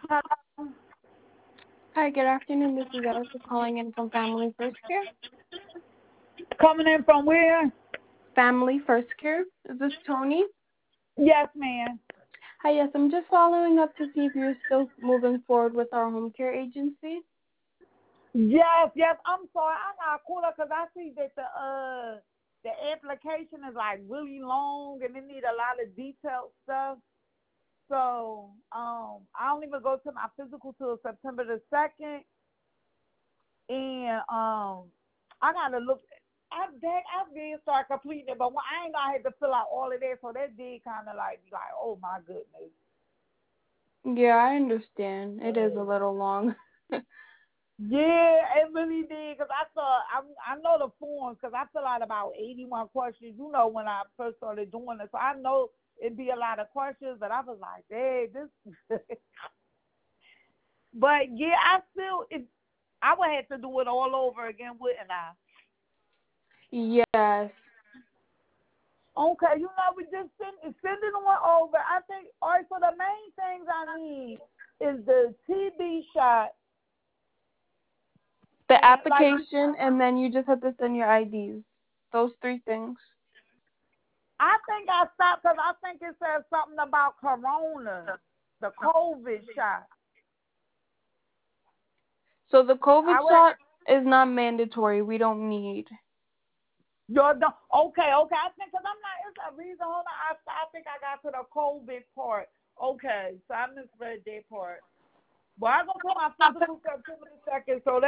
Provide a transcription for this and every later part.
Hello. Hi, good afternoon. This is Erica calling in from Family First Care. Coming in from where? Family First Care. Is this Tony? Yes, ma'am. Hi, yes, I'm just following up to see if you're still moving forward with our home care agency. Yes, yes. I'm sorry. I got caught up because I see that the application is like really long and it need a lot of detailed stuff. So I don't even go to my physical till September the 2nd, and I gotta look. I did start completing it, but I ain't gonna have to fill out all of that. So that did kind of like be like, oh my goodness. Yeah, I understand. It is a little long. Yeah, it really did. Cause I know the forms because I fill out about 81 questions. You know when I first started doing it, so I know it'd be a lot of questions. But I was like, hey, this. But yeah, I would have to do it all over again, wouldn't I? Yes. Okay, we just send it on over. I think all right. So the main things I need is the TB shot The and like application, and then you just have to send your IDs. Those three things. I think I stopped because I think it says something about Corona, the COVID shot. So the COVID I would. shot is not mandatory. We don't need. You're the okay. I think because I'm not. It's a reason. Hold on. I think I got to the COVID part. Okay, so I misread that part. Well, I'm gonna put my physical September the 2nd. So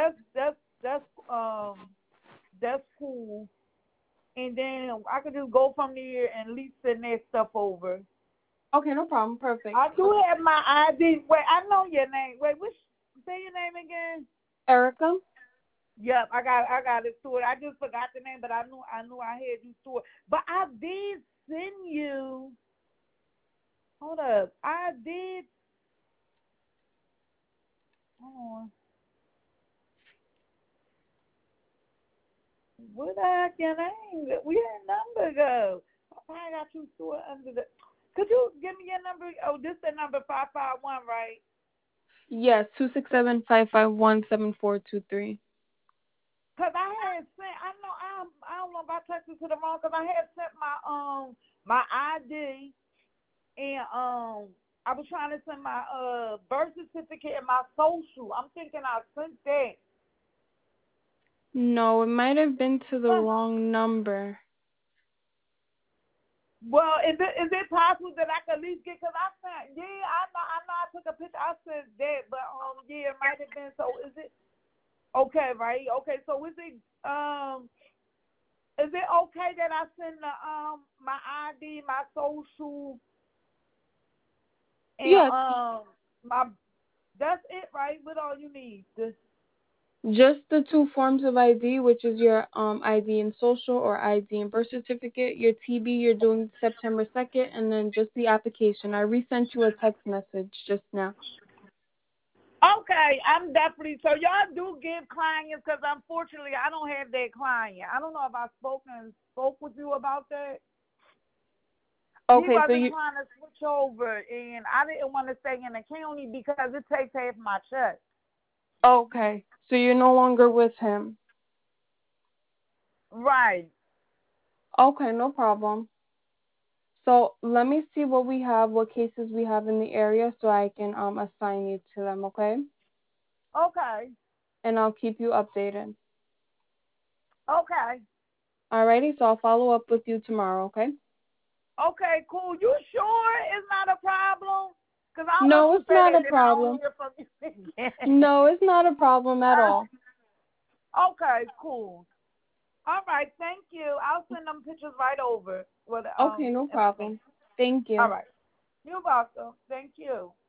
that's cool. And then I could just go from there and at least send that stuff over. Okay, no problem. Perfect. I do have my ID. Wait, I know your name. Wait, say your name again? Erica? Yep, I got it stored. I just forgot the name, but I knew I had you stored. But I did send you. Hold up, I did. Hold on. Where the heck your name? Where your number go? I got you stored under the. Could you give me your number? Oh, this the number 551, right? Yes, 267-551-7423. Cause I had sent. I don't know if I texted to the wrong. Cause I had sent my ID and I was trying to send my birth certificate and my social. I'm thinking I sent that. No, it might have been to the Huh. wrong number. Well, is it possible that I could at least get? Cause I sent. Yeah, I know. I took a picture. I sent that, but yeah, it might have been. So is it okay? Right? Okay. So is it okay that I send the my ID, my social, and Yes, my that's it, right? What all you need? just the two forms of ID, which is your ID and social or ID and birth certificate. Your TB, you're doing September 2nd, and then just the application. I resent you a text message just now. Okay, I'm definitely so y'all do give clients because unfortunately I don't have that client. I don't know if I spoke with you about that. He Okay, so wasn't you trying to switch over, and I didn't want to stay in the county because it takes half my check. okay, so you're no longer with him. Right. Okay, no problem. So let me see what we have, what cases we have in the area, so I can assign you to them. Okay, Okay. and I'll keep you updated. Okay. Alrighty, so I'll follow up with you tomorrow. Okay. Okay. Cool. You sure it's not a problem? Because I don't want No, you to it's say not that a then I don't problem. hear from you again. No, it's not a problem at all. Okay. Cool. All right. Thank you. I'll send them pictures right over with Okay, no information. problem. Thank All you. right. You're welcome. Thank you.